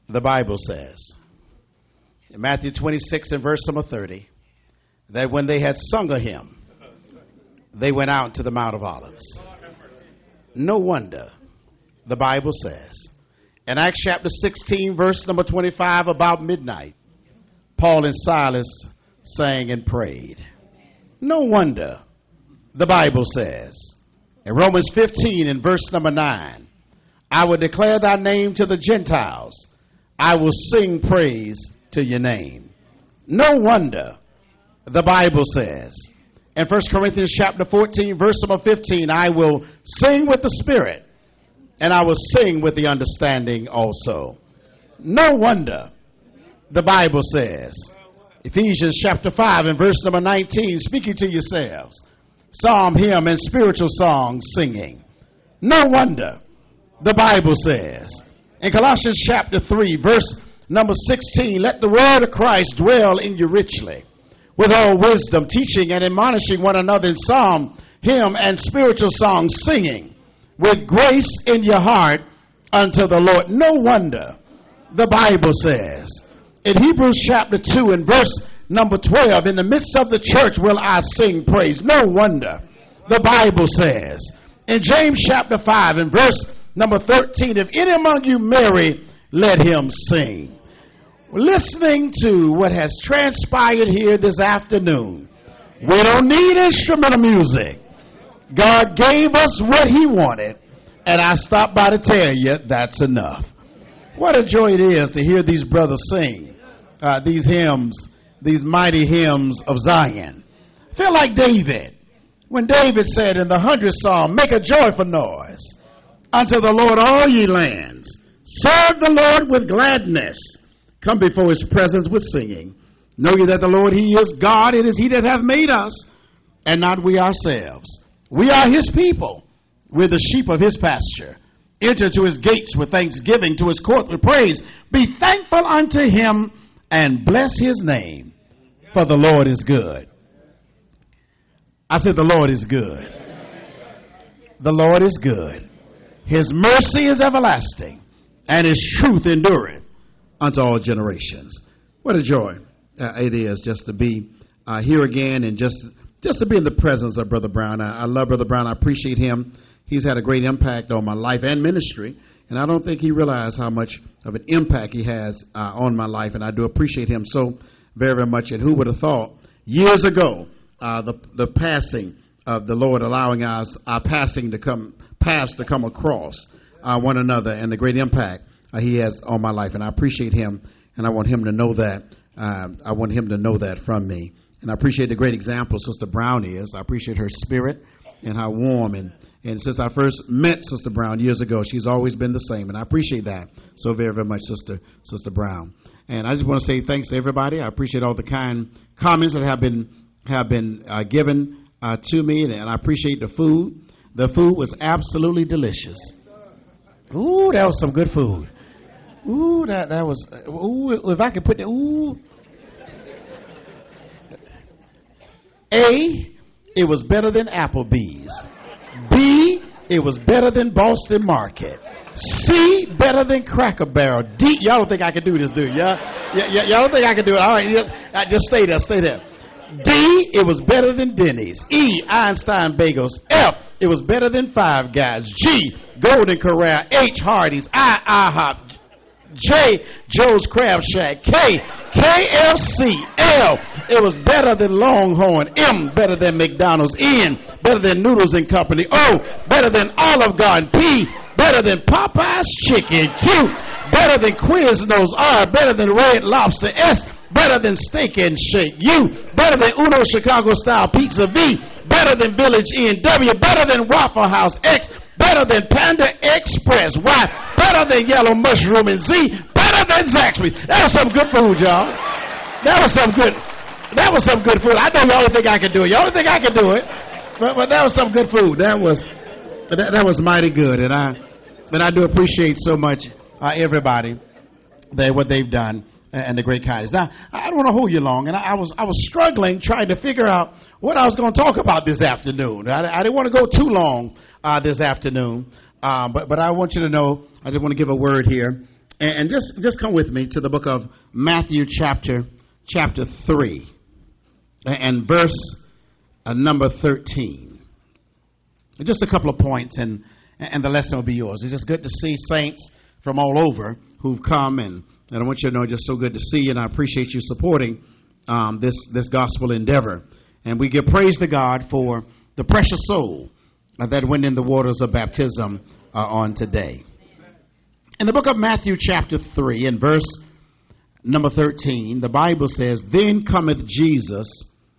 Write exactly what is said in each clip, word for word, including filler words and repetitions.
The Bible says in Matthew twenty-six and verse number thirty that when they had sung a hymn, they went out to the Mount of Olives. No wonder, the Bible says in Acts chapter sixteen, verse number twenty-five, about midnight, Paul and Silas sang and prayed. No wonder, the Bible says in Romans fifteen and verse number nine, I will declare thy name to the Gentiles. I will sing praise to your name. No wonder, the Bible says in First Corinthians chapter fourteen, verse number fifteen, I will sing with the Spirit, and I will sing with the understanding also. No wonder, the Bible says, Ephesians chapter five and verse number nineteen, speaking to yourselves, psalm, hymn, and spiritual songs singing. No wonder, the Bible says in Colossians chapter three, verse number sixteen, let the word of Christ dwell in you richly, with all wisdom, teaching and admonishing one another in psalm, hymn, and spiritual songs, singing with grace in your heart unto the Lord. No wonder, the Bible says in Hebrews chapter two and verse number twelve, in the midst of the church will I sing praise. No wonder, the Bible says in James chapter five and verse number thirteen, if any among you marry, let him sing. Listening to what has transpired here this afternoon, we don't need instrumental music. God gave us what he wanted, and I stopped by to tell you that's enough. What a joy it is to hear these brothers sing uh, these hymns, these mighty hymns of Zion. Feel like David, when David said in the hundredth psalm, make a joyful noise unto the Lord, all ye lands. Serve the Lord with gladness. Come before his presence with singing. Know ye that the Lord, he is God. It is he that hath made us, and not we ourselves. We are his people. We're the sheep of his pasture. Enter to his gates with thanksgiving, to his court with praise. Be thankful unto him, and bless his name, for the Lord is good. I said the Lord is good. The Lord is good. His mercy is everlasting, and his truth endureth unto all generations. What a joy uh, it is just to be uh, here again, and just just to be in the presence of Brother Brown. I, I love Brother Brown. I appreciate him. He's had a great impact on my life and ministry, and I don't think he realized how much of an impact he has uh, on my life, and I do appreciate him so very, very much. And who would have thought years ago uh, the the passing of the Lord, allowing us our passing to come paths to come across uh, one another, and the great impact uh, he has on my life. And I appreciate him, and I want him to know that. Uh, I want him to know that from me. And I appreciate the great example Sister Brown is. I appreciate her spirit and how warm. And, and since I first met Sister Brown years ago, she's always been the same. And I appreciate that so very, very much, Sister Sister Brown. And I just want to say thanks to everybody. I appreciate all the kind comments that have been have been uh, given uh, to me, and I appreciate the food. The food was absolutely delicious. Ooh, that was some good food. Ooh, that that was. Ooh, if I could put that. Ooh. A, it was better than Applebee's. B, it was better than Boston Market. C, better than Cracker Barrel. D, y'all don't think I can do this, do you? Y'all, y- y- y'all don't think I can do it? All right, y- just stay there, stay there. D, it was better than Denny's. E, Einstein Bagels. F, it was better than Five Guys. G, Golden Corral. H, Hardee's. I, IHOP. J, Joe's Crab Shack. K, K F C. L, it was better than Longhorn. M, better than McDonald's. N, better than Noodles and Company. O, better than Olive Garden. P, better than Popeye's Chicken. Q, better than Quiznos. R, better than Red Lobster. S, better than Steak and Shake. U, better than Uno Chicago Style Pizza. V, better than Village Inn. W, better than Waffle House. X, better than Panda Express. Y, better than Yellow Mushroom. And Z, better than Zaxby's. That was some good food, y'all. That was some good. That was some good food. I know y'all don't think I can do it. Y'all don't think I can do it, but, but that was some good food. That was that, that was mighty good, and I and I do appreciate so much uh, everybody that what they've done and the great kindness. Now I don't want to hold you long, and I, I was I was struggling trying to figure out what I was going to talk about this afternoon. I, I didn't want to go too long uh, this afternoon, uh, but but I want you to know I just want to give a word here And, and just, just come with me to the book of Matthew chapter, chapter three and, and verse uh, number thirteen. Just a couple of points and, and the lesson will be yours. It's just good to see saints from all over who've come, and, and I want you to know just so good to see you, and I appreciate you supporting um, this, this gospel endeavor. And we give praise to God for the precious soul uh, that went in the waters of baptism uh, on today. In the book of Matthew chapter three and verse number thirteen, the Bible says, "Then cometh Jesus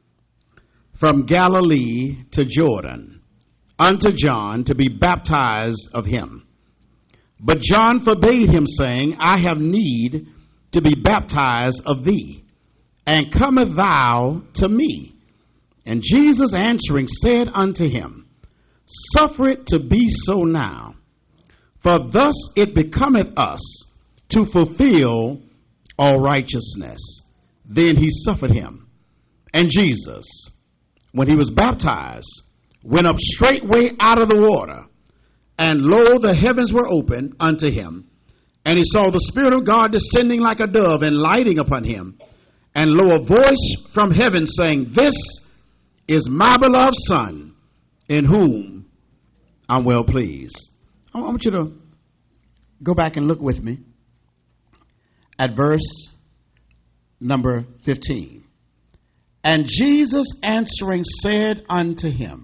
from Galilee to Jordan unto John to be baptized of him. But John forbade him, saying, I have need to be baptized of thee, and cometh thou to me? And Jesus answering said unto him, Suffer it to be so now, for thus it becometh us to fulfill all righteousness. Then he suffered him. And Jesus, when he was baptized, went up straightway out of the water, and lo, the heavens were opened unto him, and he saw the Spirit of God descending like a dove and lighting upon him. And lo, a voice from heaven saying, This is my beloved Son, in whom I'm well pleased. I want you to go back and look with me at verse number fifteen. And Jesus answering said unto him,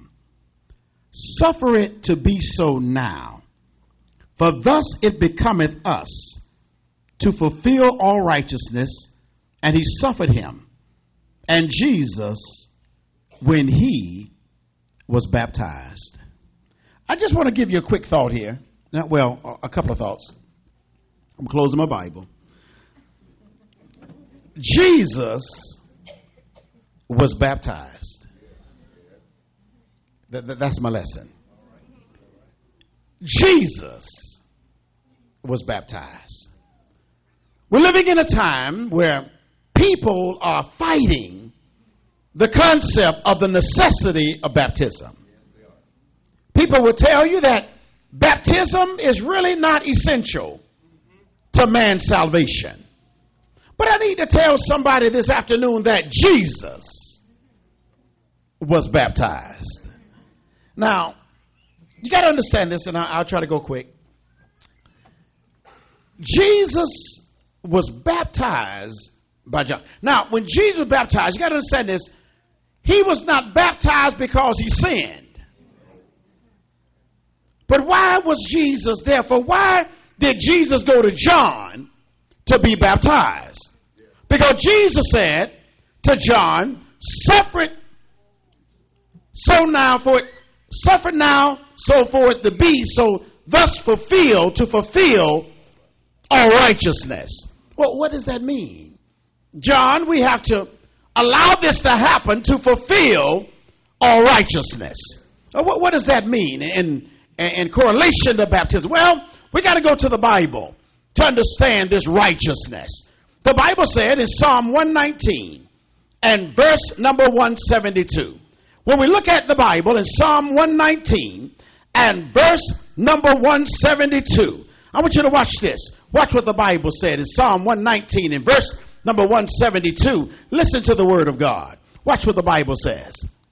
Suffer it to be so now, for thus it becometh us to fulfill all righteousness. And he suffered him. And Jesus, when he was baptized. I just want to give you a quick thought here. Now, well, a couple of thoughts. I'm closing my Bible. Jesus was baptized. That, that, that's my lesson. Jesus was baptized. We're living in a time where people are fighting the concept of the necessity of baptism. People will tell you that baptism is really not essential to man's salvation. But I need to tell somebody this afternoon that Jesus was baptized. Now, you got to understand this, and I'll try to go quick. Jesus was baptized by John. Now, when Jesus was baptized, you got to understand this. He was not baptized because he sinned. But why was Jesus there? For why did Jesus go to John to be baptized? Because Jesus said to John, Suffer it so now for it, suffer now so for it to be, so thus fulfill, to fulfill all righteousness. Well, what does that mean? John, we have to allow this to happen to fulfill all righteousness. What, what does that mean in, in correlation to baptism? Well, we got to go to the Bible to understand this righteousness. The Bible said in Psalm one nineteen and verse number one seventy-two. When we look at the Bible in Psalm one nineteen and verse number one seventy-two, I want you to watch this. Watch what the Bible said in Psalm one nineteen and verse number one seventy-two. Listen to the word of God. Watch what the Bible says.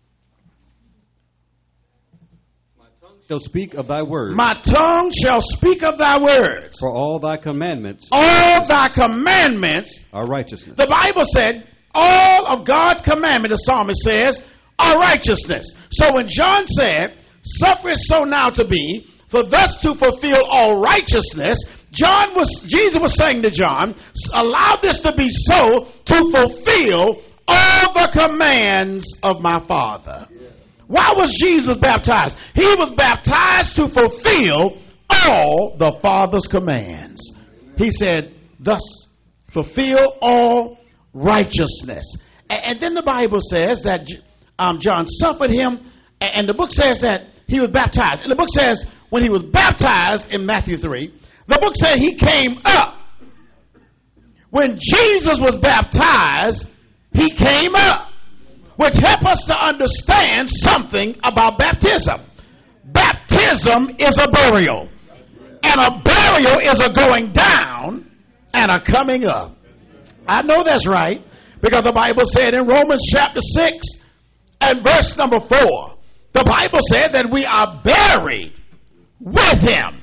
My tongue shall speak of thy words. My tongue shall speak of thy words. For all thy commandments. All thy commandments are righteousness. The Bible said all of God's commandments, the psalmist says, are righteousness. So when John said, Suffer it so now to be, for thus to fulfill all righteousness, John was, Jesus was saying to John, allow this to be so to fulfill all the commands of my Father. Why was Jesus baptized? He was baptized to fulfill all the Father's commands. He said, thus fulfill all righteousness. And, and then the Bible says that um, John suffered him, and, and the book says that he was baptized. And the book says when he was baptized in Matthew three, the book said he came up. When Jesus was baptized, he came up, which help us to understand something about baptism. Baptism is a burial, and a burial is a going down and a coming up. I know that's right, because the Bible said in Romans chapter six and verse number four, the Bible said that we are buried with him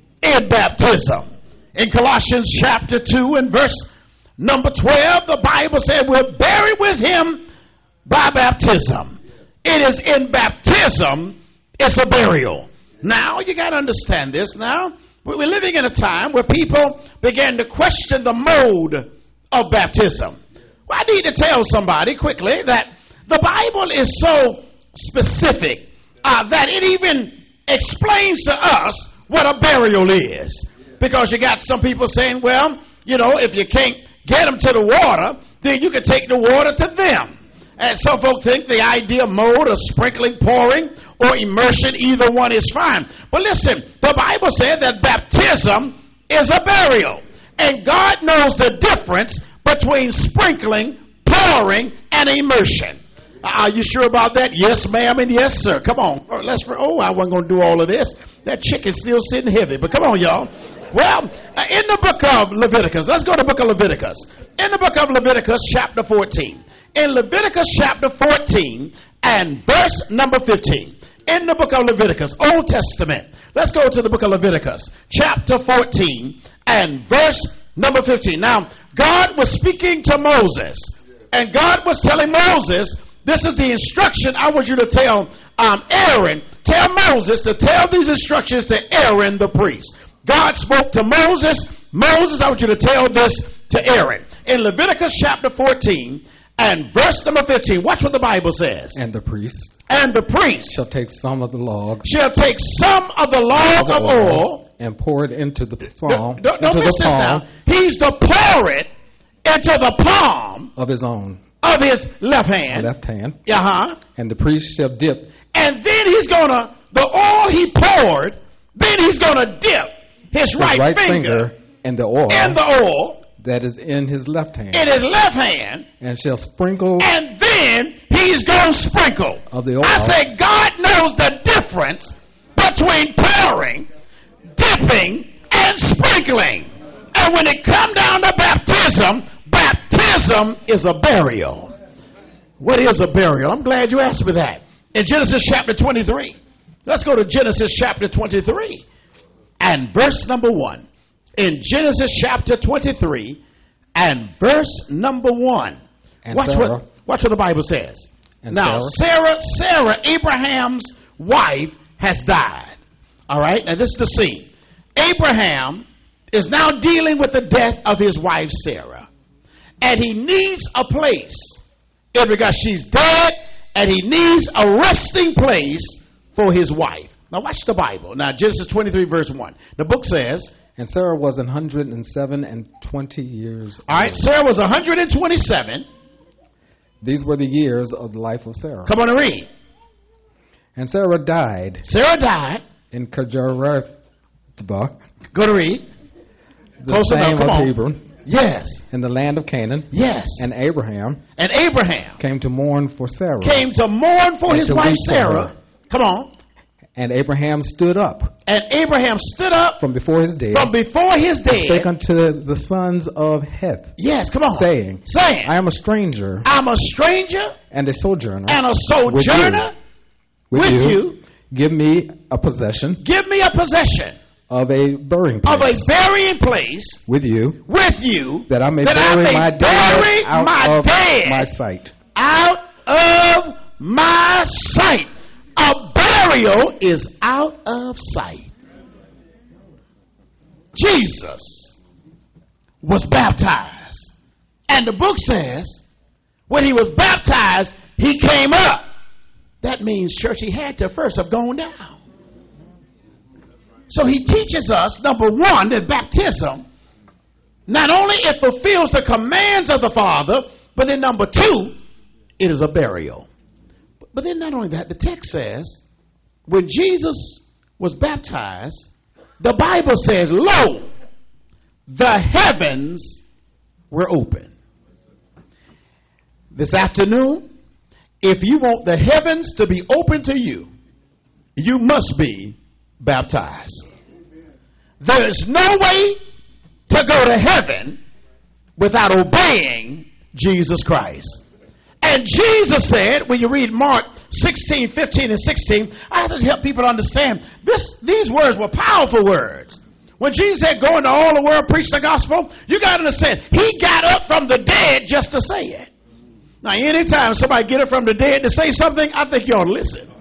in baptism. In Colossians chapter two and verse number twelve, the Bible said we're buried with him by baptism. It is in baptism, it's a burial. Now, you got to understand this now. We're living in a time where people began to question the mode of baptism. Well, I need to tell somebody quickly that the Bible is so specific uh, that it even explains to us what a burial is. Because you got some people saying, well, you know, if you can't get them to the water, then you can take the water to them. And some folks think the idea of mode of sprinkling, pouring, or immersion, either one is fine. But listen, the Bible said that baptism is a burial. And God knows the difference between sprinkling, pouring, and immersion. Are you sure about that? Yes, ma'am, and yes, sir. Come on. Let's. Oh, I wasn't going to do all of this. That chicken's still sitting heavy. But come on, y'all. Well, in the book of Leviticus, let's go to the book of Leviticus. In the book of Leviticus, chapter fourteen. In Leviticus chapter fourteen and verse number fifteen. In the book of Leviticus, Old Testament. Let's go to the book of Leviticus, chapter fourteen and verse number fifteen. Now, God was speaking to Moses, and God was telling Moses, this is the instruction I want you to tell um, Aaron. Tell Moses to tell these instructions to Aaron the priest. God spoke to Moses. Moses, I want you to tell this to Aaron. In Leviticus chapter fourteen and verse number fifteen, watch what the Bible says. And the priest. And the priest shall take some of the log. Shall take some of the log of oil. oil and pour it into the palm. Don't, don't, don't miss this now. He's to pour it into the palm of his own. Of his left hand. Left hand. Uh-huh. And the priest shall dip. And then he's going to, the oil he poured, then he's going to dip his, his right, right finger, finger in the oil. In the oil. That is in his left hand. In his left hand. And shall sprinkle. And then he's going to sprinkle. Of the oil. I say God knows the difference between pouring, dipping, and sprinkling. And when it comes down to baptism, baptism is a burial. What is a burial? I'm glad you asked me that. In Genesis chapter twenty-three. Let's go to Genesis chapter twenty-three and verse number one. In Genesis chapter twenty-three and verse number one. And watch Sarah, what watch what the Bible says. And now, Sarah. Sarah, Sarah, Abraham's wife, has died. All right, now this is the scene. Abraham is now dealing with the death of his wife, Sarah. And he needs a place. Because she's dead, and he needs a resting place for his wife. Now watch the Bible. Now Genesis twenty-three verse one. The book says, and Sarah was one hundred seven and twenty years all right, old. Sarah was one hundred twenty-seven. These were the years of the life of Sarah. Come on and read. And Sarah died. Sarah died. In Kirjathba. Go to read. The Close same enough. Come of on. Hebron. Yes. In the land of Canaan. Yes. And Abraham. And Abraham. Came to mourn for Sarah. Came to mourn for his wife Sarah. Come on. And Abraham stood up. And Abraham stood up. From before his dead. From before his dead. And spake unto the sons of Heth. Yes, come on. Saying. Saying. I am a stranger. I'm a stranger. And a sojourner. And a sojourner. With you. With, with you. you. Give me a possession. Give me a possession. Of a burying place. Of a burying place. With you. With you. That I may that bury, I may my, bury dead out my of dead my sight. Out of my sight. A burial is out of sight. Jesus was baptized. And the book says, when he was baptized, he came up. That means, church, he had to first have gone down. So he teaches us, number one, that baptism, not only it fulfills the commands of the Father, but then number two, it is a burial. But then not only that, the text says, when Jesus was baptized, the Bible says, lo, the heavens were open. This afternoon, if you want the heavens to be open to you, you must be baptized. There is no way to go to heaven without obeying Jesus Christ. And Jesus said, when you read Mark sixteen, fifteen, and sixteen, I have to help people understand this. These words were powerful words. When Jesus said, go into all the world, preach the gospel, you got to understand, he got up from the dead just to say it. Now, anytime somebody get up from the dead to say something, I think you ought to listen.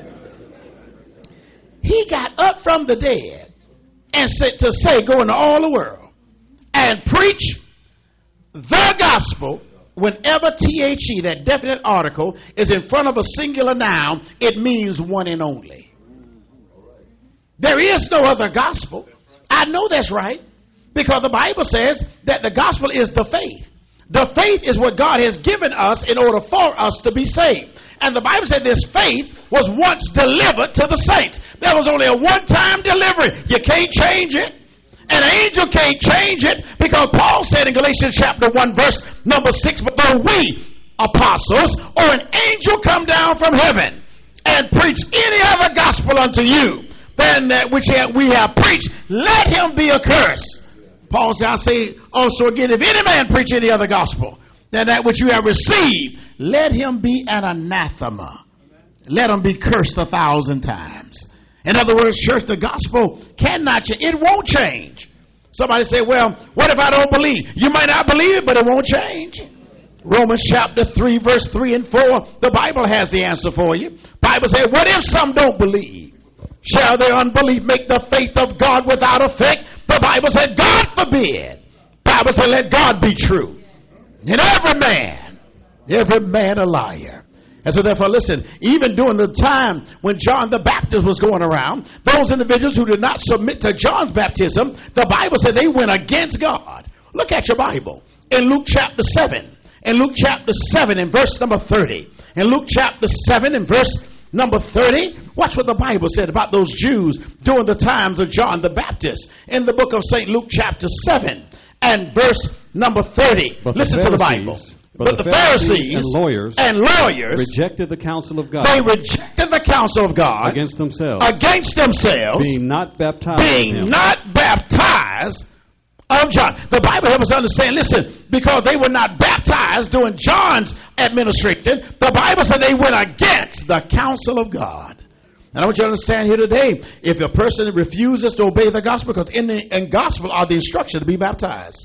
He got up from the dead and said to say, go into all the world and preach the gospel. Whenever T H E, that definite article, is in front of a singular noun, it means one and only. There is no other gospel. I know that's right, because the Bible says that the gospel is the faith. The faith is what God has given us in order for us to be saved. And the Bible said this faith was once delivered to the saints. There was only a one-time delivery. You can't change it. An angel can't change it, because Paul said in Galatians chapter one verse number six, but though we apostles or an angel come down from heaven and preach any other gospel unto you than that which we have preached, let him be accursed. Paul said, I say also again, if any man preach any other gospel than that which you have received, let him be an anathema. Let him be cursed a thousand times. In other words, church, the gospel cannot change. It won't change. Somebody say, well, what if I don't believe? You might not believe it, but it won't change. Romans chapter three, verse three and four, the Bible has the answer for you. Bible says, what if some don't believe? Shall their unbelief make the faith of God without effect? The Bible said, God forbid. Bible said, let God be true. And every man, every man a liar. And so therefore, listen, even during the time when John the Baptist was going around, those individuals who did not submit to John's baptism, the Bible said they went against God. Look at your Bible. In Luke chapter seven, in Luke chapter seven and verse number thirty, in Luke chapter seven and verse number thirty, watch what the Bible said about those Jews during the times of John the Baptist. In the book of Saint Luke chapter seven and verse number thirty. But listen the to the Bible. But, But the the Pharisees, Pharisees and lawyers, and lawyers rejected the counsel of God. They rejected the counsel of God against themselves, against themselves, being not baptized. being of him. not baptized of John. The Bible helps us understand, listen, because they were not baptized during John's administration, the Bible said they went against the counsel of God. And I want you to understand here today, if a person refuses to obey the gospel, because in the in gospel are the instructions to be baptized.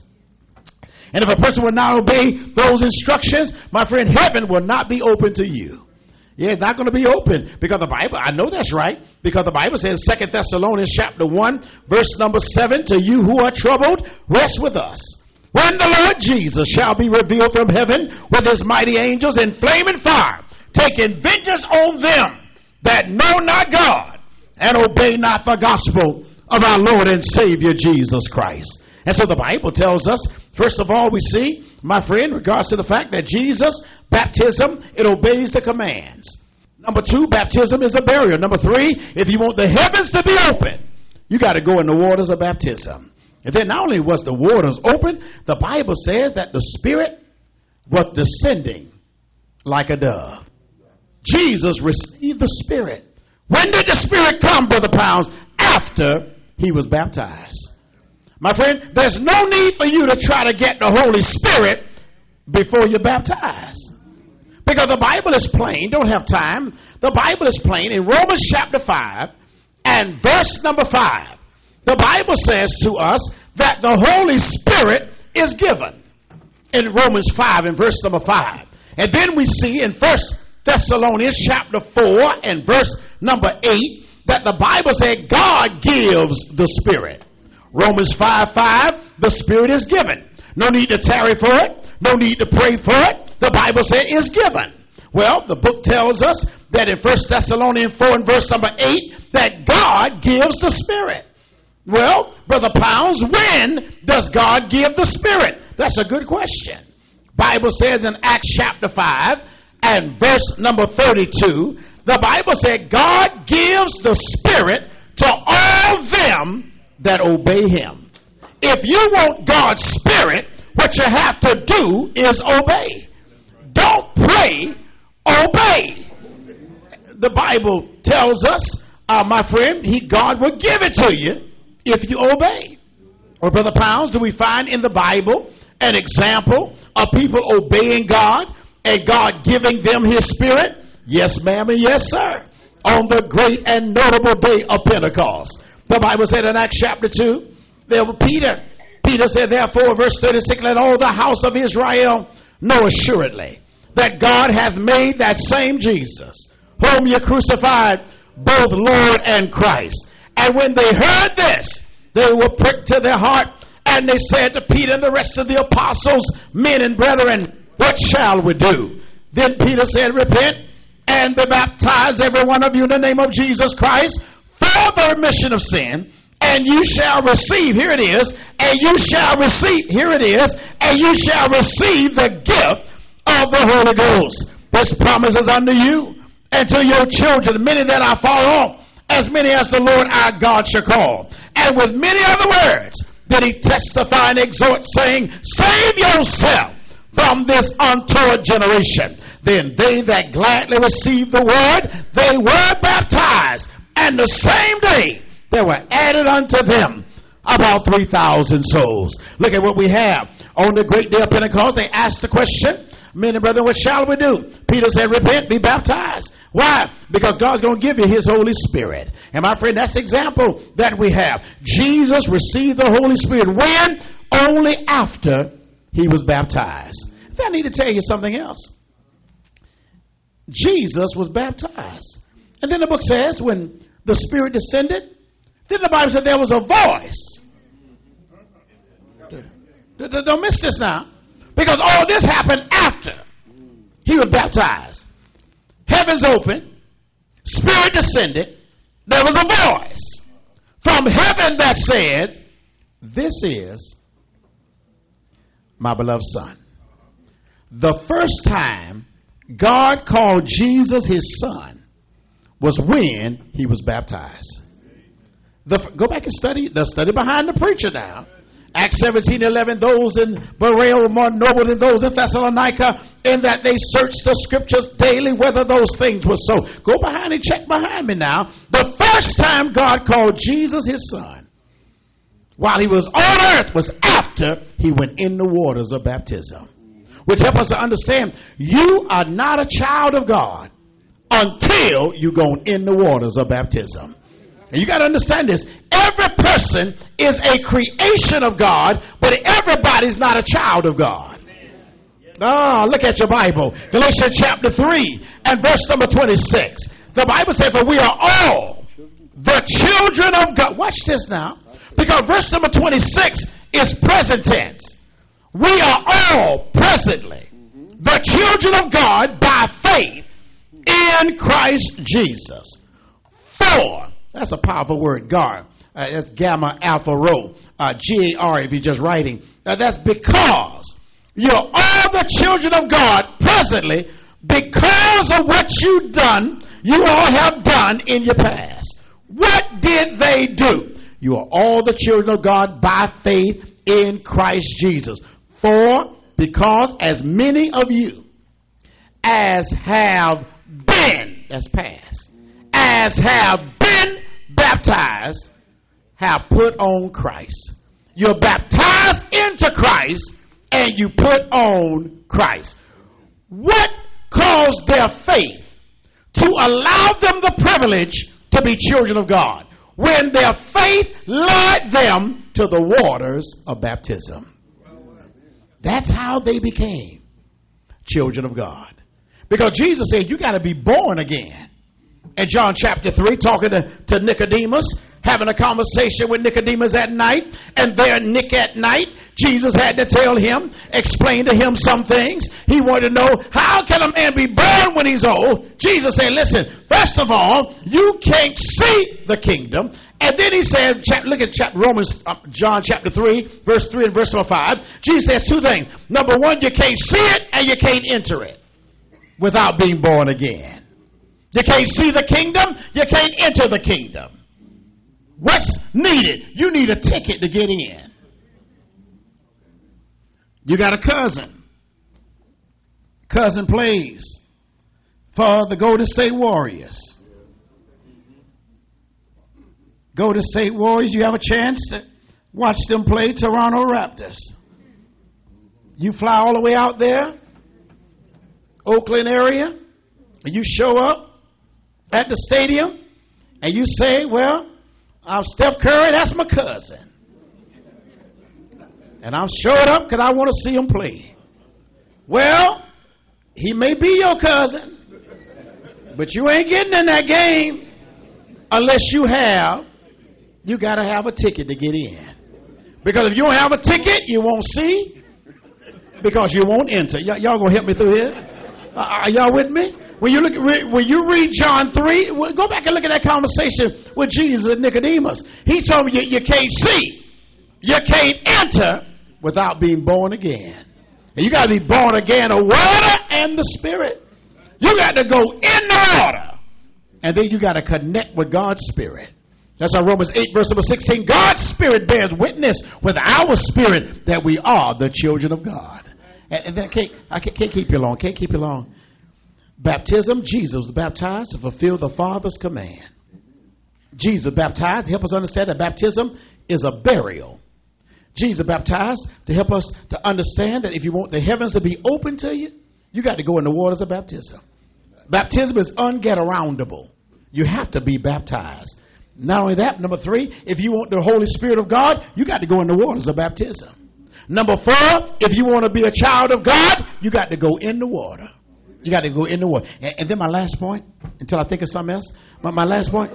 And if a person will not obey those instructions, my friend, heaven will not be open to you. Yeah, it's not going to be open, because the Bible, I know that's right, because the Bible says Second Thessalonians chapter one, verse number seven, to you who are troubled, rest with us. When the Lord Jesus shall be revealed from heaven with his mighty angels in flaming fire, taking vengeance on them that know not God and obey not the gospel of our Lord and Savior Jesus Christ. And so the Bible tells us, first of all, we see, my friend, in regards to the fact that Jesus, baptism, it obeys the commands. Number two, baptism is a burial. Number three, if you want the heavens to be open, you got to go in the waters of baptism. And then not only was the waters open, the Bible says that the Spirit was descending like a dove. Jesus received the Spirit. When did the Spirit come, Brother Pounds? After he was baptized. My friend, there's no need for you to try to get the Holy Spirit before you're baptized. Because the Bible is plain. Don't have time. The Bible is plain. In Romans chapter five and verse number five, the Bible says to us that the Holy Spirit is given. In Romans five and verse number five. And then we see in First Thessalonians chapter four and verse number eight that the Bible said God gives the Spirit. Romans five five, the Spirit is given. No need to tarry for it. No need to pray for it. The Bible says it's given. Well, the book tells us that in First Thessalonians four and verse number eight, that God gives the Spirit. Well, Brother Pounds, when does God give the Spirit? That's a good question. Bible says in Acts chapter five and verse number thirty-two, the Bible said God gives the Spirit to all them that obey him. If you want God's Spirit, what you have to do is obey. Don't pray, obey. The Bible tells us, uh, my friend, he God will give it to you if you obey. Or Brother Pounds, do we find in the Bible an example of people obeying God and God giving them his spirit? Yes, ma'am, and yes, sir. On the great and notable day of Pentecost. The Bible said in Acts chapter two, there was Peter. Peter said, therefore, verse thirty-six, let all the house of Israel know assuredly that God hath made that same Jesus, whom you crucified, both Lord and Christ. And when they heard this, they were pricked to their heart, and they said to Peter and the rest of the apostles, men and brethren, what shall we do? Then Peter said, repent and be baptized, every one of you, in the name of Jesus Christ, for the remission of sin, and you shall receive, here it is, and you shall receive, here it is, and you shall receive the gift of the Holy Ghost. This promise is unto you and to your children, many that are far off, as many as the Lord our God shall call. And with many other words did he testify and exhort, saying, save yourself from this untoward generation. Then they that gladly received the word, they were baptized. And the same day there were added unto them about three thousand souls. Look at what we have. On the great day of Pentecost, they asked the question, men and brethren, what shall we do? Peter said, repent, be baptized. Why? Because God's going to give you his Holy Spirit. And my friend, that's the example that we have. Jesus received the Holy Spirit. When? Only after he was baptized. I need to tell you something else. Jesus was baptized. And then the book says when the Spirit descended, then the Bible said there was a voice. Don't miss this now. Because all this happened after he was baptized. Heavens opened. Spirit descended. There was a voice from heaven that said, this is my beloved Son. The first time God called Jesus his Son was when he was baptized. The, go back and study the study behind the preacher now. Acts seventeen eleven, those in Berea were more noble than those in Thessalonica, in that they searched the scriptures daily whether those things were so. Go behind and check behind me now. The first time God called Jesus his Son while he was on earth was after he went in the waters of baptism. Which help us to understand you are not a child of God until you go in the waters of baptism. And you got to understand this. Every person is a creation of God, but everybody's not a child of God. Oh, look at your Bible. Galatians chapter three and verse number twenty-six. The Bible says, for we are all the children of God. Watch this now. Because verse number twenty-six is present tense. We are all presently the children of God by faith in Christ Jesus. For, that's a powerful word, gar. Uh, that's gamma alpha rho. Uh, G A R if you're just writing. Uh, that's because you're all the children of God presently because of what you've done, you all have done in your past. What did they do? You are all the children of God by faith in Christ Jesus. For, because as many of you as have been, that's past, as have been baptized, have put on Christ. You're baptized into Christ and you put on Christ. What caused their faith to allow them the privilege to be children of God? When their faith led them to the waters of baptism. That's how they became children of God. Because Jesus said you got to be born again. In John chapter three, talking to, to Nicodemus, having a conversation with Nicodemus at night, and there Nick at night, Jesus had to tell him, explain to him some things. He wanted to know, how can a man be born when he's old? Jesus said, listen, first of all, you can't see the kingdom. And then he said, look at chapter Romans, uh, John chapter three, verse three and verse number five. Jesus says two things. Number one, you can't see it and you can't enter it without being born again. You can't see the kingdom, you can't enter the kingdom. What's needed? You need a ticket to get in. You got a cousin. Cousin plays for the Golden State Warriors. Golden State Warriors, you have a chance to Watch them play Toronto Raptors. You fly all the way out there, Oakland area, and you show up at the stadium, and you say, well, I'm Steph Curry, that's my cousin. And I'm showing up because I want to see him play. Well, he may be your cousin, but you ain't getting in that game unless you have, you got to have a ticket to get in. Because if you don't have a ticket, you won't see, because you won't enter. Y- y'all going to help me through here? Uh, are y'all with me? When you look, at, when you read John three, well, go back and look at that conversation with Jesus and Nicodemus. He told me you, you can't see, you can't enter without being born again. And you got to be born again of water and the Spirit. You got to go in the water, and then you got to connect with God's Spirit. That's why Romans eight verse number sixteen. God's Spirit bears witness with our spirit that we are the children of God. And, and then can't, I can't, can't keep you long. Can't keep you long. Baptism, Jesus was baptized to fulfill the Father's command. Jesus was baptized to help us understand that baptism is a burial. Jesus was baptized to help us to understand that if you want the heavens to be open to you, you got to go in the waters of baptism. Baptism is unget-aroundable. You have to be baptized. Not only that, number three, if you want the Holy Spirit of God, you got to go in the waters of baptism. Number four, if you want to be a child of God, you got to go in the water. You got to go in the water. And, and then my last point, until I think of something else, my, my last point.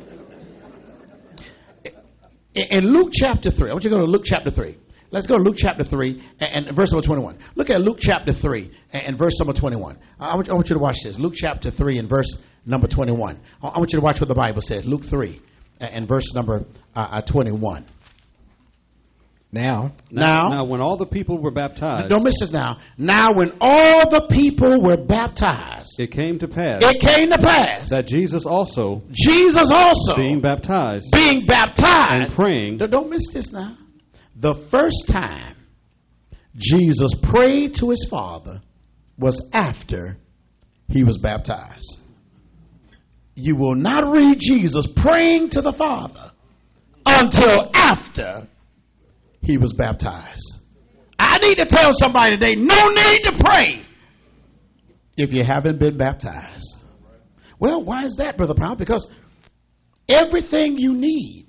In, in Luke chapter three, I want you to go to Luke chapter three. Let's go to Luke chapter three and, and verse number twenty-one. Look at Luke chapter three and, and verse number twenty-one. I want, I want you to watch this. Luke chapter three and verse number twenty-one. I, I want you to watch what the Bible says. Luke three and, and verse number uh, twenty-one. Now, now, now, when all the people were baptized, don't miss this now. Now, when all the people were baptized, it came to pass, it came to pass that Jesus also, Jesus also, being baptized, being baptized, and praying. Don't miss this now. The first time Jesus prayed to his Father was after he was baptized. You will not read Jesus praying to the Father until after he was baptized. I need to tell somebody today, no need to pray if you haven't been baptized. Well, why is that, Brother Powell? Because everything you need,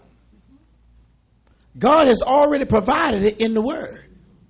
God has already provided it in the Word.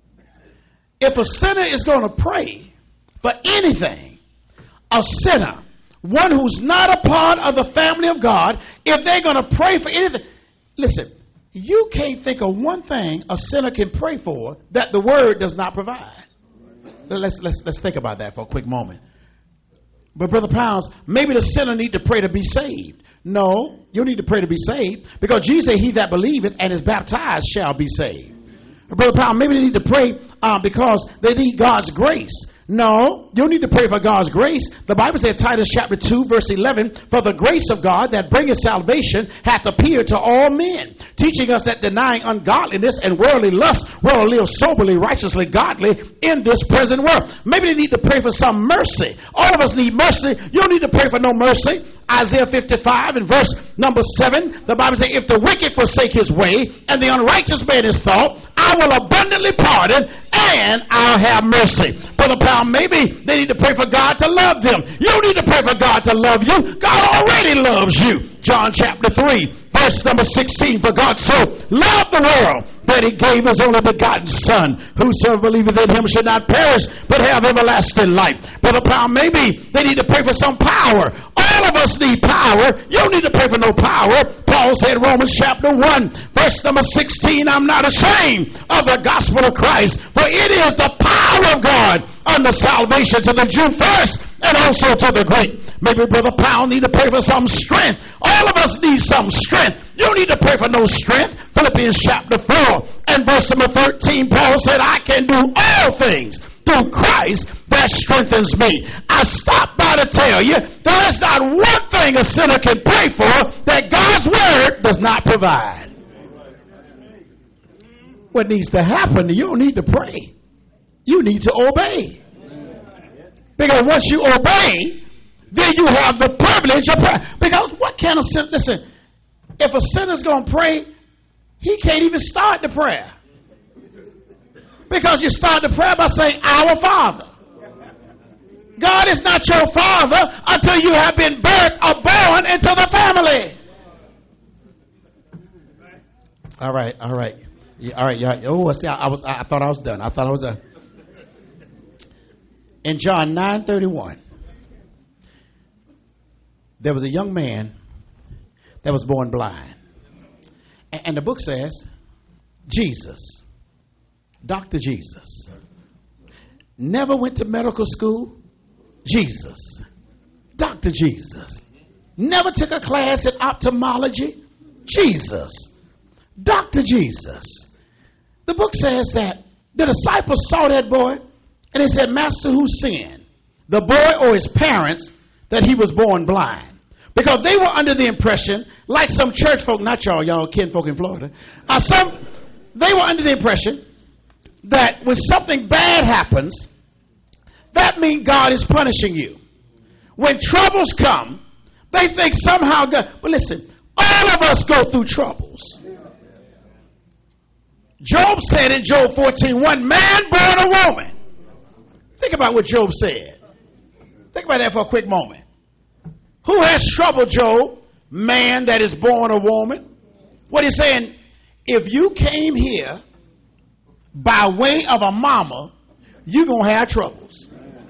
If a sinner is going to pray for anything, a sinner, one who's not a part of the family of God, if they're going to pray for anything, listen, you can't think of one thing a sinner can pray for that the Word does not provide. Let's, let's, let's think about that for a quick moment. But Brother Pounds, maybe the sinner need to pray to be saved. No, you need to pray to be saved, because Jesus said, he that believeth and is baptized shall be saved. Brother Pound, maybe they need to pray uh, because they need God's grace. No, you don't need to pray for God's grace. The Bible said, Titus chapter two, verse eleven, for the grace of God that bringeth salvation hath appeared to all men, teaching us that denying ungodliness and worldly lust, we will live soberly, righteously, godly in this present world. Maybe they need to pray for some mercy. All of us need mercy. You don't need to pray for no mercy. Isaiah fifty-five and verse number seven, the Bible says, if the wicked forsake his way and the unrighteous man his thought, I will abundantly pardon and I'll have mercy. Brother Pound, maybe they need to pray for God to love them. You don't need to pray for God to love you. God already loves you. John chapter three, verse number sixteen, for God so loved the world that he gave his only begotten Son. Whosoever believeth in him should not perish, but have everlasting life. Brother Pound, maybe they need to pray for some power. All of us need power. You don't need to pray for no power. Paul said, Romans chapter one, verse number sixteen, I'm not ashamed of the gospel of Christ, for it is the power of God unto salvation to the Jew first, and also to the Greek. Maybe Brother Pound need to pray for some strength. All of us need some strength. You don't need to pray for no strength. Philippians chapter four and verse number thirteen, Paul said, I can do all things through Christ that strengthens me. I stopped by to tell you, there is not one thing a sinner can pray for that God's word does not provide. What needs to happen, you don't need to pray. You need to obey. Because once you obey, then you have the privilege of prayer. Because what kind of sin? Listen, if a sinner's going to pray, he can't even start the prayer. Because you start the prayer by saying, Our Father. God is not your father until you have been birthed or born into the family. All right, all right. Yeah, all right, yeah. Oh, see, I, I was I thought I was done. I thought I was done. In John nine thirty-one, there was a young man that was born blind. And, and the book says, Jesus, Doctor Jesus, never went to medical school. Jesus, Doctor Jesus, never took a class in ophthalmology. Jesus, Doctor Jesus. The book says that the disciples saw that boy and they said, Master, who sinned, the boy or his parents, that he was born blind? Because they were under the impression, like some church folk, not y'all, y'all kinfolk in Florida, uh, some, they were under the impression that when something bad happens, that means God is punishing you. When troubles come, they think somehow God, but listen, all of us go through troubles. Job said in Job fourteen, one man born a woman. Think about what Job said. Think about that for a quick moment. Who has trouble, Job? Man that is born a woman. What he's saying, if you came here by way of a mama, you're going to have troubles.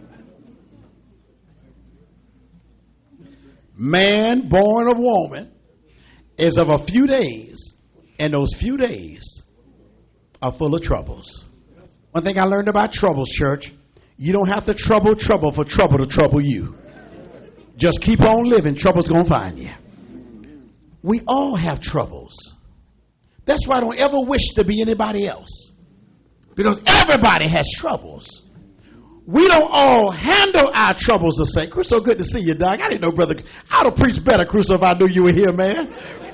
Man born of woman is of a few days, and those few days are full of troubles. One thing I learned about troubles, church, you don't have to trouble trouble for trouble to trouble you. Just keep on living, trouble's going to find you. We all have troubles. That's why I don't ever wish to be anybody else. Because everybody has troubles. We don't all handle our troubles the same. Crusoe, good to see you, Doc. I didn't know, brother. I'd have preached better, Crusoe, if I knew you were here, man.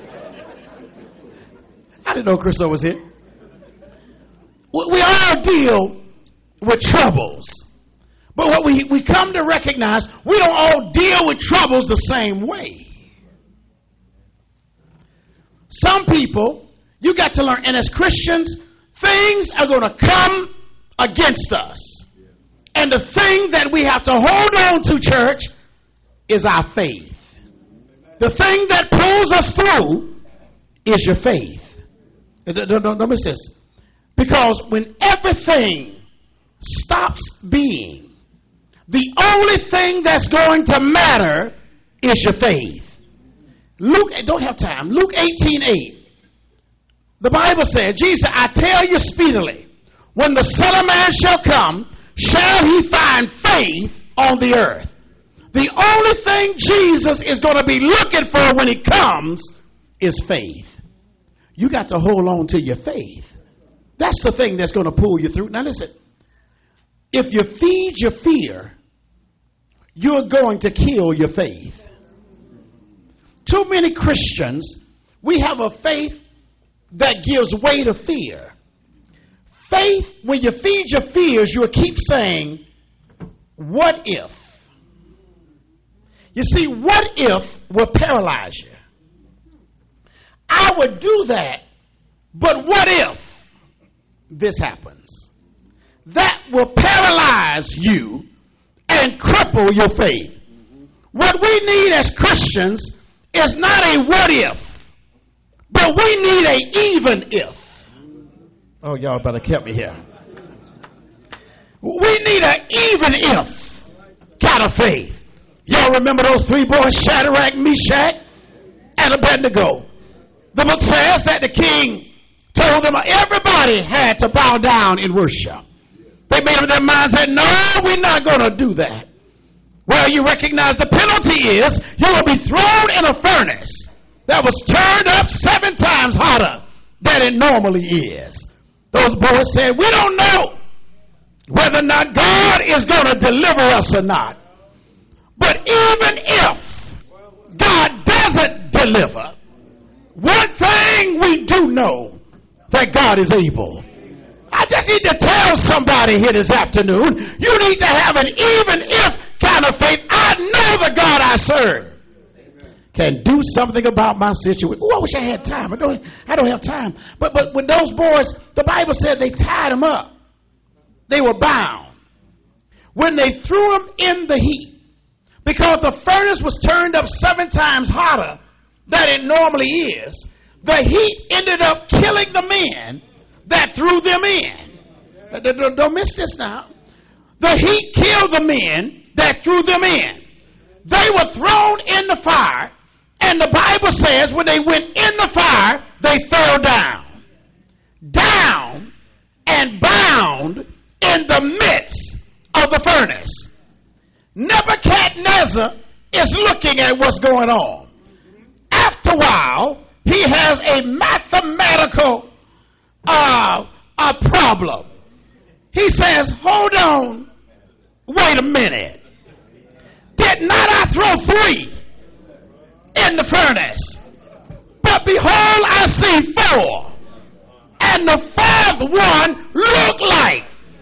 I didn't know Crusoe was here. We all deal with troubles. But what we, we come to recognize, we don't all deal with troubles the same way. Some people, you got to learn, and as Christians, things are going to come against us. And the thing that we have to hold on to, church, is our faith. The thing that pulls us through is your faith. Don't, don't, don't miss this. Because when everything stops being, the only thing that's going to matter is your faith. Luke, don't have time. Luke eighteen eight. The Bible said, Jesus, I tell you speedily, when the Son of Man shall come, shall he find faith on the earth? The only thing Jesus is going to be looking for when he comes is faith. You got to hold on to your faith. That's the thing that's going to pull you through. Now listen, if you feed your fear, you're going to kill your faith. Too many Christians, we have a faith that gives way to fear. Faith, when you feed your fears, you'll keep saying, what if? You see, what if will paralyze you? I would do that, but what if this happens? That will paralyze you and cripple your faith. What we need as Christians is not a what if, but we need a even if. Oh, y'all better keep me here. We need an even if kind of faith. Y'all remember those three boys, Shadrach, Meshach, and Abednego? The book says that the king told them everybody had to bow down in worship. They made up their minds and said, no, we're not going to do that. Well, you recognize the penalty is you will be thrown in a furnace that was turned up seven times hotter than it normally is. Those boys said, we don't know whether or not God is going to deliver us or not. But even if God doesn't deliver, one thing we do know, that God is able. I just need to tell somebody here this afternoon, you need to have an even if kind of faith. I know the God I serve can do something about my situation. Oh, I wish I had time. I don't, I don't have time. But, but when those boys, the Bible said they tied them up. They were bound. When they threw them in the heat, because the furnace was turned up seven times hotter than it normally is, the heat ended up killing the men that threw them in. Don't miss this now. The heat killed the men that threw them in. They were thrown in the fire, and the Bible says when they went in the fire, they fell down. Down and bound in the midst of the furnace. Nebuchadnezzar is looking at what's going on. After a while, he has a mathematical uh, a problem. He says, hold on, wait a minute. Did not I throw three in the furnace? But behold, I see four. And the fourth one looked like.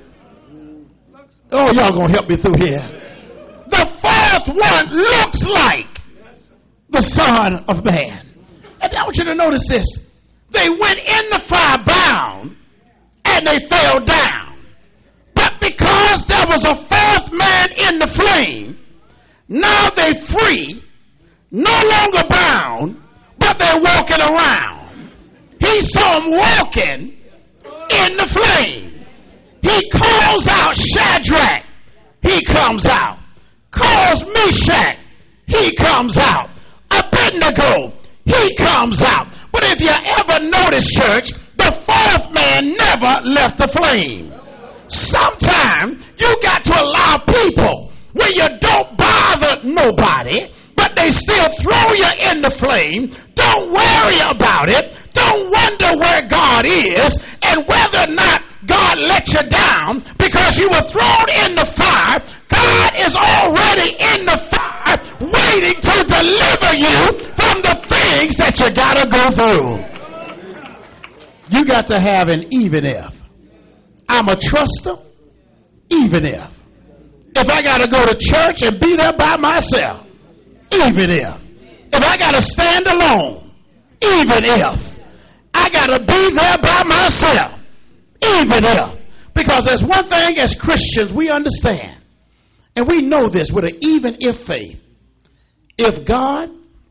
Oh, y'all gonna help me through here. The fourth one looks like the Son of Man. And I want you to notice this. They went in the fire bound and they fell down. But because there was a fourth man in the flame, now they free, no longer bound, but they're walking around. He saw them walking in the flame. He calls out Shadrach. He comes out. Calls Meshach. He comes out. Abednego. He comes out. But if you ever notice, church, the fourth man never left the flame. Sometimes you got to allow people where you don't bother nobody, but they still throw you in the flame. Don't worry about it. Don't wonder where God is and whether or not God let you down because you were thrown in the fire. God is already in the fire waiting to deliver you from the things that you got to go through. You got to have an even if. I'm a truster, even if. If I got to go to church and be there by myself, even if. If I got to stand alone, even if. I got to be there by myself, even if. Because there's one thing as Christians we understand, and we know this with an even if faith. If God,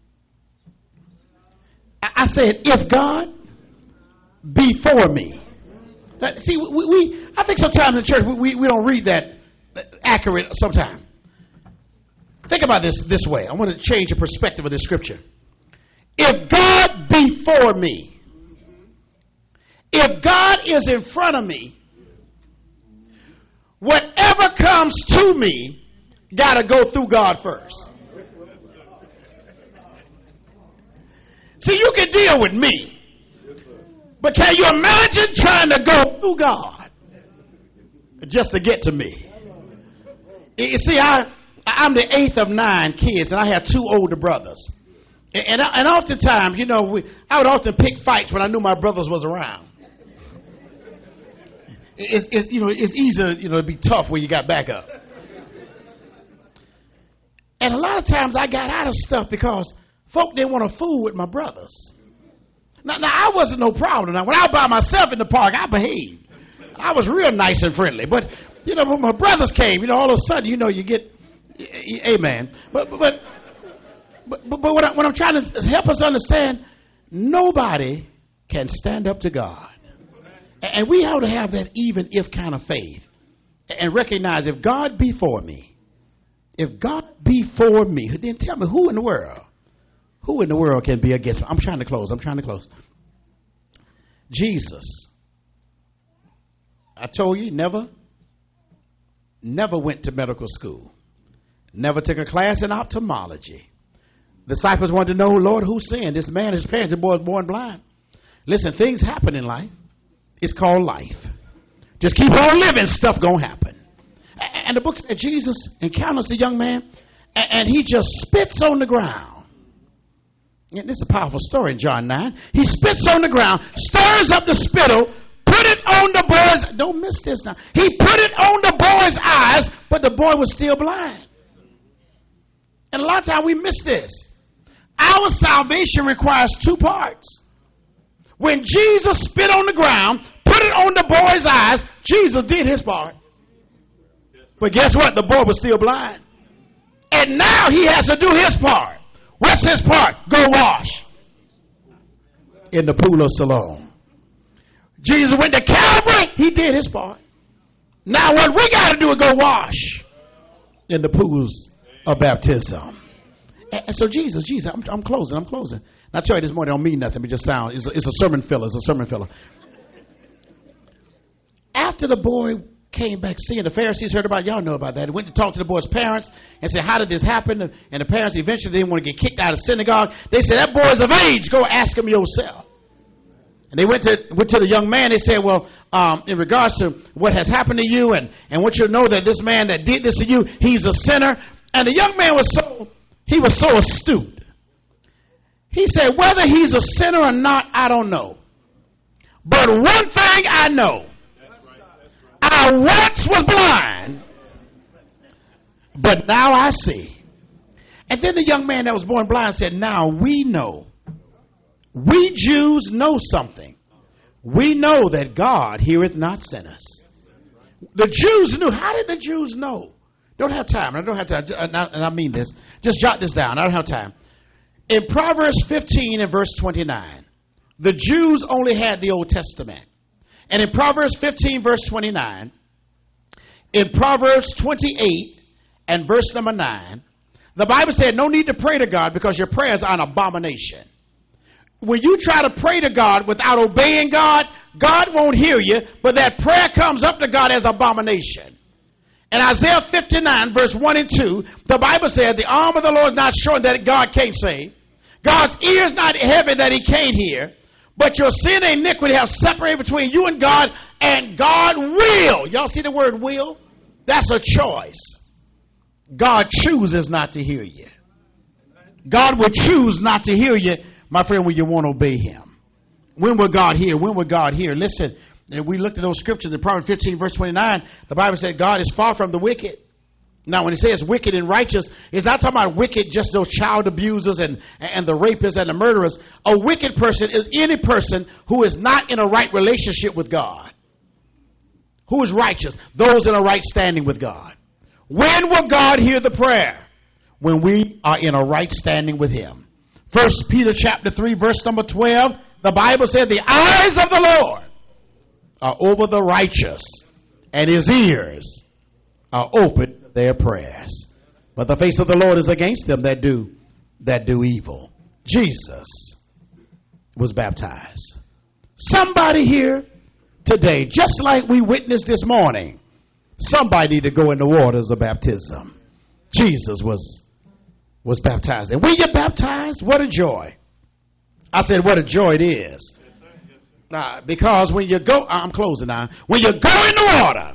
I said, if God be for me. Now, see, we, we, I think sometimes in church we, we don't read that accurate sometimes. Think about this this way. I want to change the perspective of this scripture. If God be for me, if God is in front of me, whatever comes to me got to go through God first. See, you can deal with me, but can you imagine trying to go through God just to get to me? You see, I, I'm the eighth of nine kids, and I have two older brothers. And, and, and oftentimes, you know, we, I would often pick fights when I knew my brothers was around. It's, it's, you know, it's easier, you know, to be tough when you got backup. And a lot of times I got out of stuff because folk didn't want to fool with my brothers. Now, now I wasn't no problem. Now, when I was by myself in the park, I behaved. I was real nice and friendly. But, you know, when my brothers came, you know, all of a sudden, you know, you get, amen. But, but, but, but, but what, I, what I'm trying to help us understand, nobody can stand up to God. And we have to have that even if kind of faith and recognize if God be for me, if God be for me, then tell me who in the world, who in the world can be against me? I'm trying to close. I'm trying to close. Jesus, I told you, never, never went to medical school, never took a class in ophthalmology. The disciples wanted to know, Lord, who sinned? This man, his parents, the boy was born blind. Listen, things happen in life. It's called life. Just keep on living, stuff gonna happen. And the book said Jesus encounters the young man, and he just spits on the ground. And this is a powerful story in John nine. He spits on the ground, stirs up the spittle, put it on the boy's, don't miss this now. He put it on the boy's eyes, but the boy was still blind. And a lot of times we miss this. Our salvation requires two parts. When Jesus spit on the ground, put it on the boy's eyes, Jesus did his part. But guess what? The boy was still blind. And now he has to do his part. What's his part? Go wash in the pool of Siloam. Jesus went to Calvary. He did his part. Now what we got to do is go wash in the pools of baptism. And so Jesus, Jesus, I'm, I'm closing, I'm closing. And I tell you this morning, don't mean nothing. It just sound, it's a, it's a sermon filler, it's a sermon filler. After the boy came back seeing, the Pharisees heard about, y'all know about that. He went to talk to the boy's parents and said, how did this happen? And the parents eventually didn't want to get kicked out of synagogue. They said, that boy's of age, go ask him yourself. And they went to went to the young man. They said, well, um, in regards to what has happened to you and, and want you to know that this man that did this to you, he's a sinner. And the young man was so, he was so astute. He said, whether he's a sinner or not, I don't know. But one thing I know, I once was blind, but now I see. And then the young man that was born blind said, now we know. We Jews know something. We know that God heareth not sinners. The Jews knew. How did the Jews know? Don't have time. I don't have time. And I mean this. Just jot this down. I don't have time. In Proverbs fifteen and verse twenty-nine, the Jews only had the Old Testament. And in Proverbs fifteen verse twenty-nine, in Proverbs twenty-eight and verse number nine, the Bible said no need to pray to God because your prayers are an abomination. When you try to pray to God without obeying God, God won't hear you, but that prayer comes up to God as abomination. In Isaiah fifty-nine, verse one and two, the Bible said, the arm of the Lord is not short that God can't save. God's ear is not heavy that he can't hear. But your sin and iniquity have separated between you and God, and God will. Y'all see the word will? That's a choice. God chooses not to hear you. God will choose not to hear you, my friend, when you won't obey him. When will God hear? When will God hear? Listen, we looked at those scriptures in Proverbs fifteen, verse twenty-nine. The Bible said God is far from the wicked. Now, when it says wicked and righteous, it's not talking about wicked, just those child abusers and, and the rapists and the murderers. A wicked person is any person who is not in a right relationship with God. Who is righteous? Those in a right standing with God. When will God hear the prayer? When we are in a right standing with him. First Peter chapter three, verse number twelve, the Bible said, the eyes of the Lord are over the righteous, and his ears are open to their prayers. But the face of the Lord is against them that do that do evil. Jesus was baptized. Somebody here today, just like we witnessed this morning, somebody need to go in the waters of baptism. Jesus was was baptized. And when you're baptized, what a joy. I said, what a joy it is. Uh, because when you go, I'm closing now. When you go in the water,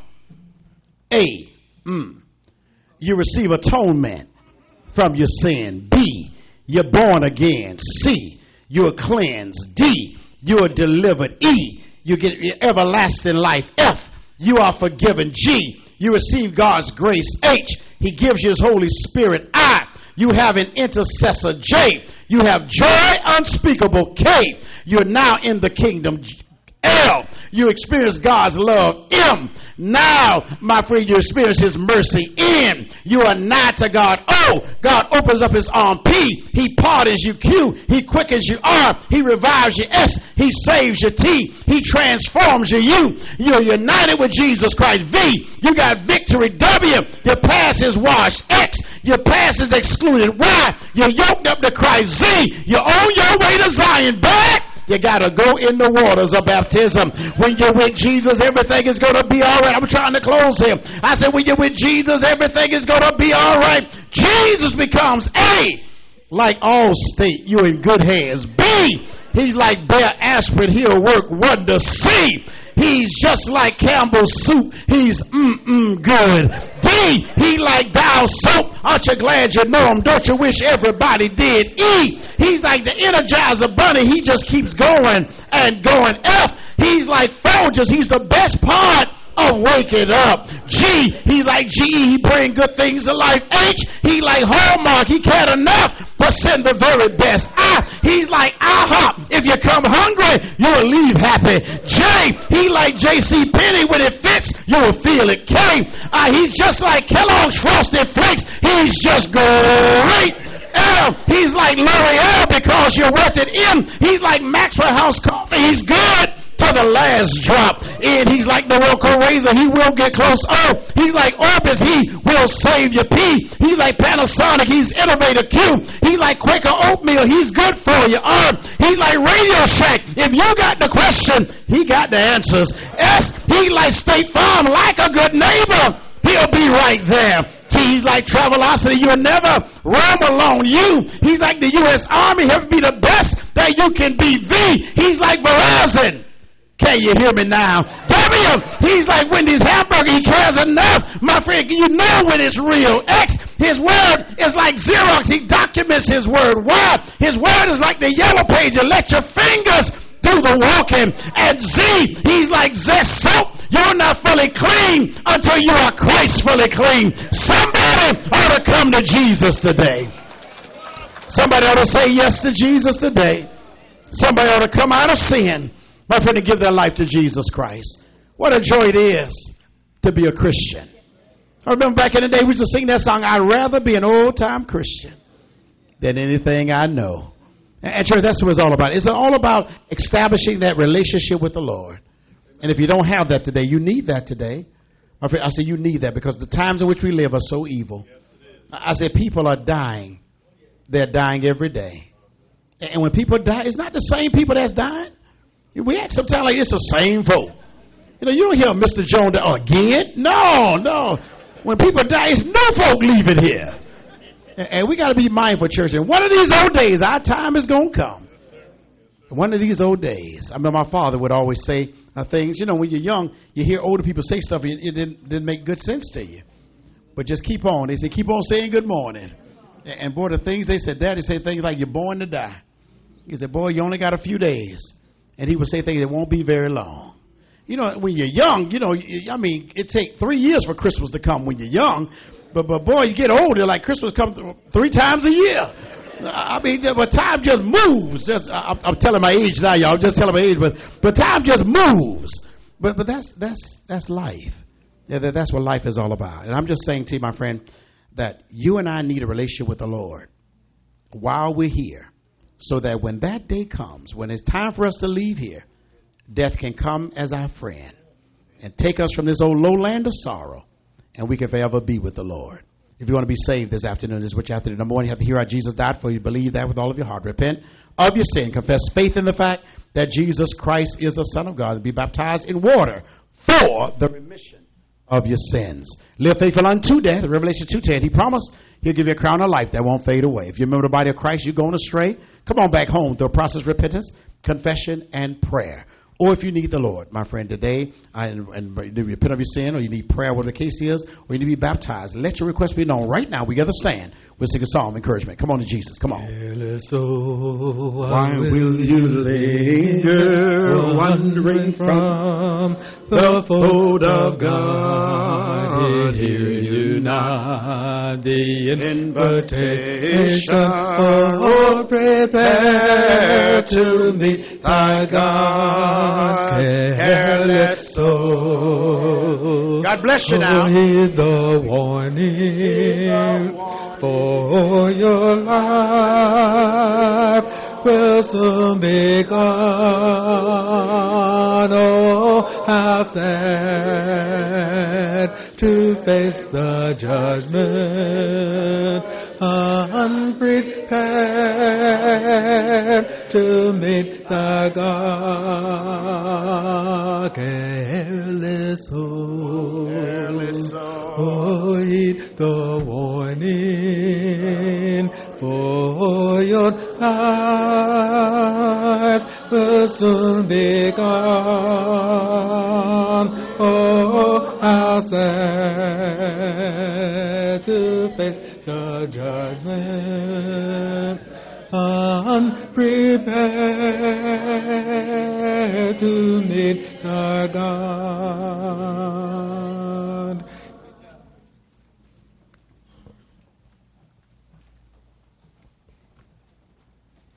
A, mm, you receive atonement from your sin. B, you're born again. C, you're cleansed. D, you are delivered. E, you get everlasting life. F, you are forgiven. G, you receive God's grace. H, he gives you his Holy Spirit. I, you have an intercessor. J, you have joy unspeakable. K, you're now in the kingdom. L, you experience God's love. M, now, my friend, you experience his mercy. N, you are nigh to God. O, God opens up his arm. P, he pardons you. Q, he quickens you. R, he revives you. S, he saves you. T, he transforms you. U, you're united with Jesus Christ. V, you got victory. W, your past is washed. X, your past is excluded. Y, you're yoked up to Christ. Z, you're on your way to Zion. Back, you got to go in the waters of baptism. When you're with Jesus, everything is going to be all right. I'm trying to close here. I said, when you're with Jesus, everything is going to be all right. Jesus becomes A, like Allstate, you're in good hands. B, he's like Bear Aspirin, he'll work wonders. C, he's just like Campbell's soup, he's mm-mm good. D, he like Dial soap, aren't you glad you know him? Don't you wish everybody did? E, he's like the Energizer Bunny, he just keeps going and going. F, he's like Folgers, he's the best part of waking up. G, he's like G E, he bring good things to life. H, he like Hallmark, he cared enough to send the very best. I, he's like IHOP, if you come hungry, you'll leave happy. J, he like J C Penney, when it fits, you'll feel it. K, uh, he's just like Kellogg's Frosted Flakes, he's just great. L, he's like L'Oreal because you're worth it. M, he's like Maxwell House Coffee, he's good to the last drop. And he's like the local razor, he will get close. O, he's like Orbis, he will save you. P, he's like Panasonic, he's innovator. Q, he's like Quaker Oatmeal, he's good for you. R, he's like Radio Shack, if you got the question, he got the answers. S, he like State Farm, like a good neighbor, he'll be right there. T, he's like Travelocity, you'll never roam alone. U, he's like the U S Army, he'll be the best that you can be. V, he's like Verizon. Can you hear me now? W, he's like Wendy's hamburger, he cares enough. My friend, you know when it's real. X, his word is like Xerox, he documents his word. Y, his word is like the yellow page, you let your fingers do the walking. And Z, he's like Zest soap, you're not fully clean until you are Christ fully clean. Somebody ought to come to Jesus today. Somebody ought to say yes to Jesus today. Somebody ought to come out of sin, my friend, to give their life to Jesus Christ. What a joy it is to be a Christian. I remember back in the day we used to sing that song, I'd rather be an old-time Christian than anything I know. And church, that's what it's all about. It's all about establishing that relationship with the Lord. And if you don't have that today, you need that today. My friend, I say you need that because the times in which we live are so evil. I say people are dying. They're dying every day. And when people die, it's not the same people that's dying. We act sometimes like it's the same folk. You know, you don't hear Mister Jones again. No, no. When people die, it's no folk leaving here. And we got to be mindful, church. And one of these old days, our time is going to come. One of these old days. I remember my father would always say uh, things. You know, when you're young, you hear older people say stuff, and it didn't, didn't make good sense to you. But just keep on. They say, keep on saying good morning. And, and boy, the things they said, Daddy say things like, you're born to die. He said, boy, you only got a few days. And he would say things that won't be very long. You know, when you're young, you know, I mean, it takes three years for Christmas to come when you're young. But, but boy, you get older, like Christmas comes th- three times a year. I mean, but time just moves. Just, I'm, I'm telling my age now, y'all. I'm just telling my age, but but time just moves. But but that's that's that's life. Yeah, that, that's what life is all about. And I'm just saying to you, my friend, that you and I need a relationship with the Lord while we're here, so that when that day comes, when it's time for us to leave here, death can come as our friend and take us from this old lowland of sorrow, and we can forever be with the Lord. If you want to be saved this afternoon, this is what you have to do. Number one, you have to hear how Jesus died for you. Believe that with all of your heart. Repent of your sin. Confess faith in the fact that Jesus Christ is the Son of God. And be baptized in water for the remission of your sins. Live faithful unto death. Revelation two ten. He promised he'll give you a crown of life that won't fade away. If you remember the body of Christ, you're going astray, come on back home through a process of repentance, confession, and prayer. Or if you need the Lord, my friend, today, and, and you repent of your sin, or you need prayer, whatever the case is, or you need to be baptized, let your request be known right now. We got to stand. We'll sing a song of encouragement. Come on to Jesus. Come on. Why will you linger, wandering from the fold of God? Hear you not the invitation, or prepare to meet thy God, careless soul. God bless you now. Heed the warning, for your life will soon be gone. Oh, how sad to face the judgment, unprepared to meet the God. Careless soul, Careless soul. oh, heed the warning, for your life will soon be gone. Oh, how sad to face the judgment, unprepared to meet the God.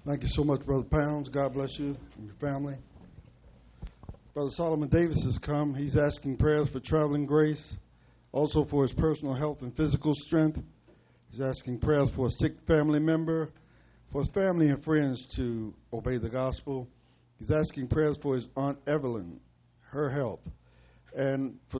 Thank you so much, Brother Pounds. God bless you and your family. Brother Solomon Davis has come. He's asking prayers for traveling grace, also for his personal health and physical strength. He's asking prayers for a sick family member, for his family and friends to obey the gospel. He's asking prayers for his Aunt Evelyn, her health, and for